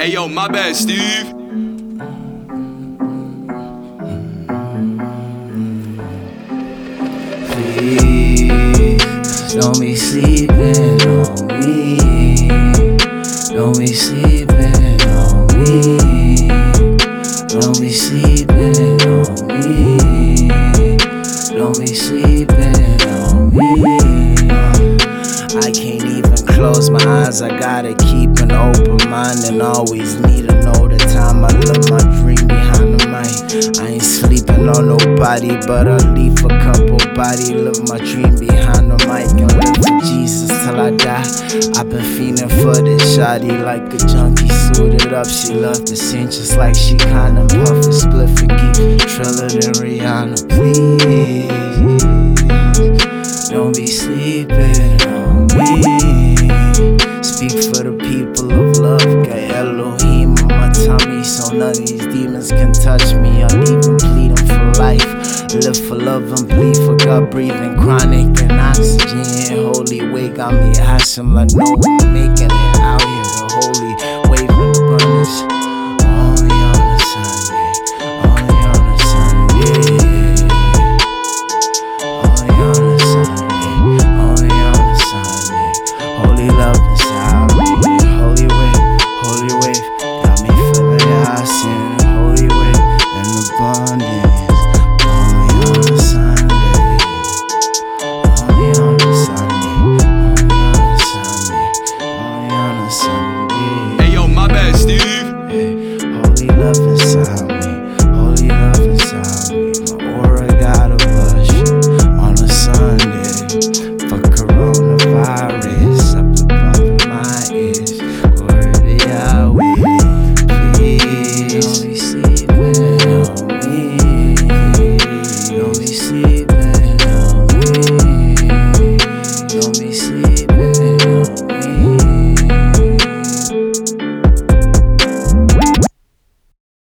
Hey yo, my bad, Steve. Please, don't be sleeping on me. Don't be sleeping on me. Don't be sleeping on me. Don't be sleeping on me. I can't even close my eyes, I gotta keep an open mind and always need to know the time I live my dream behind the mic. I ain't sleeping on nobody, but I'll leave a couple body, live my dream behind the mic and live for Jesus till I die. I've been feeling for this shawty like a junkie suited up. She love to sing just like she kinda puff a spliff and keep trillin' in Rihanna. Please, don't be sleeping on me. Speak for the people of love. Got Elohim on my tummy, so none of these demons can touch me. I'll even plead them for life. Live for love and bleed for God, breathing chronic and oxygen. Holy way got me awesome like no one making it out here. The holy waving the burners. Only on a Sunday. Only on a Sunday. Only on a Sunday. Only on a Sunday. Holy love inside me. Holy wave, got me feeling awesome. Holy wave and abundance. Only on a Sunday. Only on a Sunday. Only on a Sunday. Only on a Sunday. Hey yo, my bad, Steve. Hey, holy love inside me. Holy love inside me. My aura got a blush on a Sunday. For coronavirus up above my ears. Glory to Yahweh. Please, don't be sleeping on me. Don't be sleeping on me. Don't be sleeping